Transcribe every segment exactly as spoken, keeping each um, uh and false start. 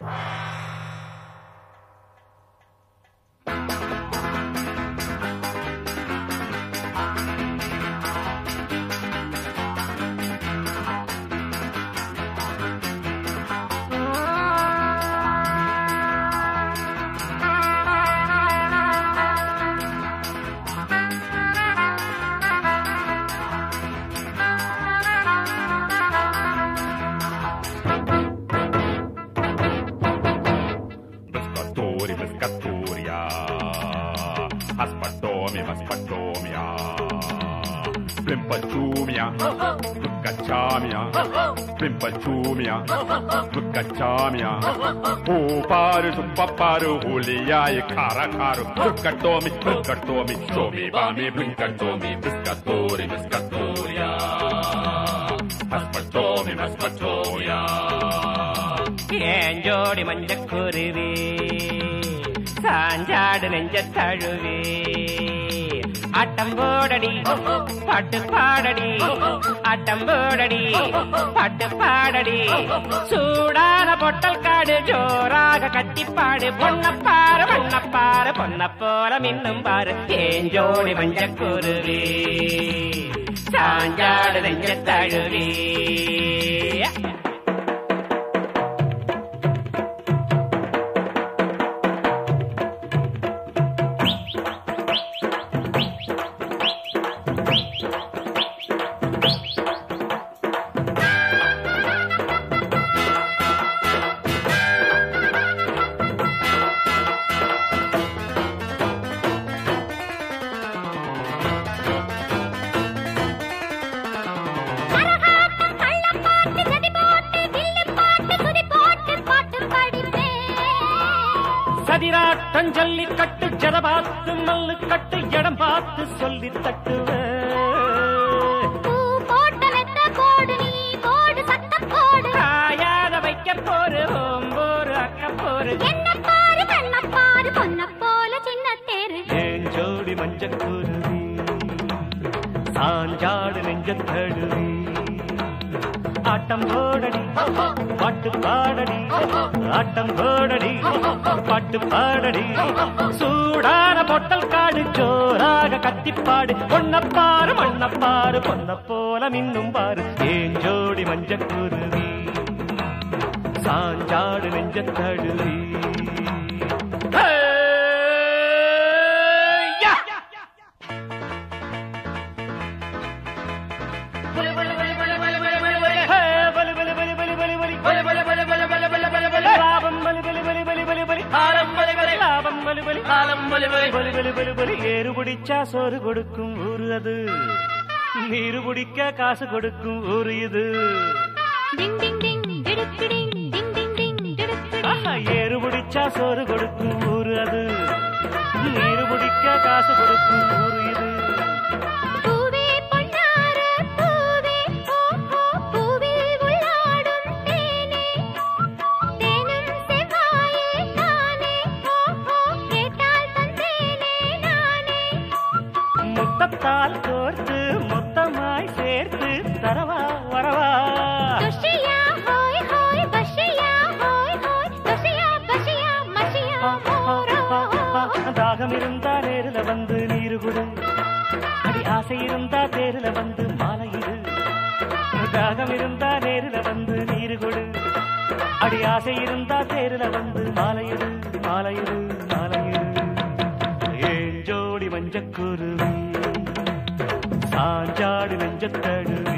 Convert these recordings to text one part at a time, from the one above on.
Paparu, Julia, Caracaru, Bricatomi, Bricatomi, Shomi, Bami, Brincatomi, Biscatori, Biscatoria, Maspatomi, Maspatoria. Enjoy Manjakurivi, Sanjad and Jataruvi, Atambodadi, Patu Padadi, Atambodadi, Patu Padadi, Sudana Portal Card, Joraga Katipadi, Ponapara, Ponapara, Ponapola Minumbar, Enjoy Manjakurivi, Sanjad and Jataruvi. Tanjali kattu jarabaathu mallu kattu edam paathu solli tattuve பூ போட்ட வெத்த போடு நீ போடு சத்தம் போடு காயாத வைக்க bore ஓம்போரு அக்க bore என்ன பாரு கண்ண பாரு பொன்ன போல சின்ன தேரு ஏன் ஜோடி மஞ்சக்குருவி சாஞ்சாடு நெஞ்சத்தழுவி ஆட்டம் போடடி பாட்டு பாடடி ஆட்டம் போடடி பாட்டு பாடடி சூடான பொட்டல் காடு ஜோராக கத்திப்பாடு பொன்னப்பாரு மண்ணப்பாரு பொன்ன போல மின்னும் பாரு ஏன் ஜோடி மஞ்சக்குருவி சாஞ்சாடு நெஞ்சத்தழுவி ஏறு பிடிச்சா சோறு கொடுக்கும் ஊரு அது நீரு பிடிக்க காசு கொடுக்கும் ஊரு இது ஏறு பிடிச்சா சோறு கொடுக்கும் ஊரு அது நீரு பிடிக்க காசு கொடுக்கும் ஊரு இது முத்தத்தால் கோர்த்து மொத்தமாய் சேர்த்து தரவா வரவா துஷியா ஹோய் ஹோய் பஷியா ஹோய் ஹோய் துஷியா பஷியா மஷியா தாகம் இருந்தா நேருல வந்து நீரு குடு அடி ஆசை இருந்தா தேருல வந்து மாலையிடு தாகம் இருந்தா நேருல வந்து நீரு குடு அடி ஆசை இருந்தா தேருல வந்து மாலையிடு மாலையிடு மாலையிடு ஏன் ஜோடி மஞ்சக்குருவி சாஞ்சாடு நெஞ்சத்தழுவி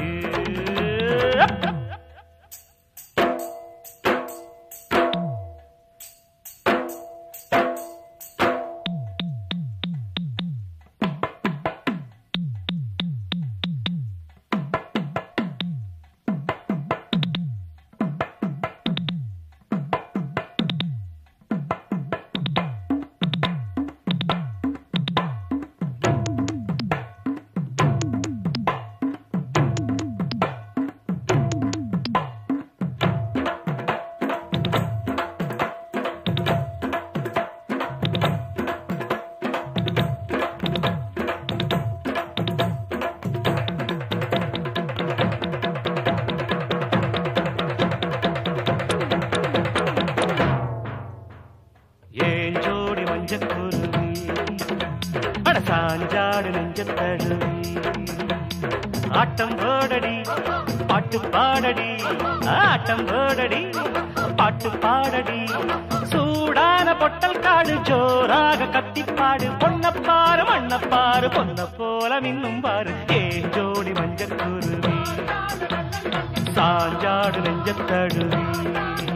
ஆட்டம் போடடி பாட்டு பாடடி ஆட்டம் போடடி பாட்டு பாடடி சூடான பொட்டல் காடு ஜோராக கத்திப்பாடு பொன்னப்பாரு மண்ணப்பாரு பொன்ன போல மின்னும் பாரு ஏ ஜோடி மஞ்சக்குருவி சாஞ்சாடு நெஞ்சத்தடுவி